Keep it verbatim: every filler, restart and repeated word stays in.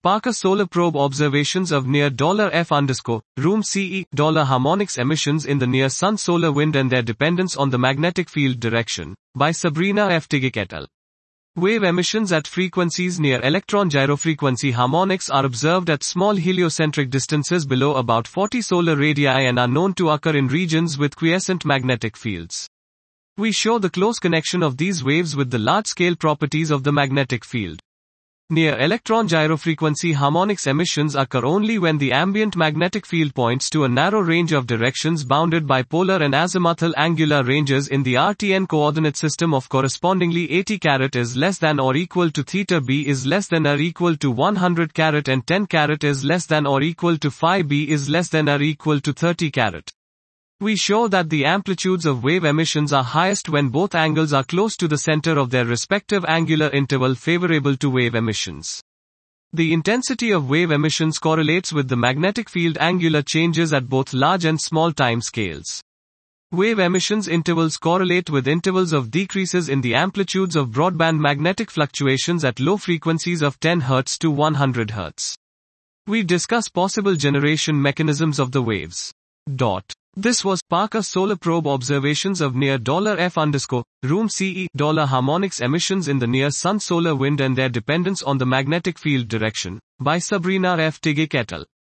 Parker Solar Probe Observations of Near F underscore Room C E dollar Harmonics Emissions in the Near-Sun Solar Wind and Their Dependence on the Magnetic Field Direction, by Sabrina F. Tigek et al. Wave emissions at frequencies near electron gyrofrequency harmonics are observed at small heliocentric distances below about forty solar radii and are known to occur in regions with quiescent magnetic fields. We show the close connection of these waves with the large-scale properties of the magnetic field. Near electron gyrofrequency harmonics emissions occur only when the ambient magnetic field points to a narrow range of directions bounded by polar and azimuthal angular ranges in the R T N coordinate system of correspondingly eighty carat is less than or equal to theta b is less than or equal to one hundred carat and ten carat is less than or equal to phi b is less than or equal to thirty carat. We show that the amplitudes of wave emissions are highest when both angles are close to the center of their respective angular interval favorable to wave emissions. The intensity of wave emissions correlates with the magnetic field angular changes at both large and small time scales. Wave emissions intervals correlate with intervals of decreases in the amplitudes of broadband magnetic fluctuations at low frequencies of ten hertz to one hundred hertz. We discuss possible generation mechanisms of the waves. Dot. This was Parker Solar Probe Observations of Near F underscore Room C E dollar Harmonics Emissions in the Near-Sun Solar Wind and Their Dependence on the Magnetic Field Direction, by Sabrina F. Tigek et al.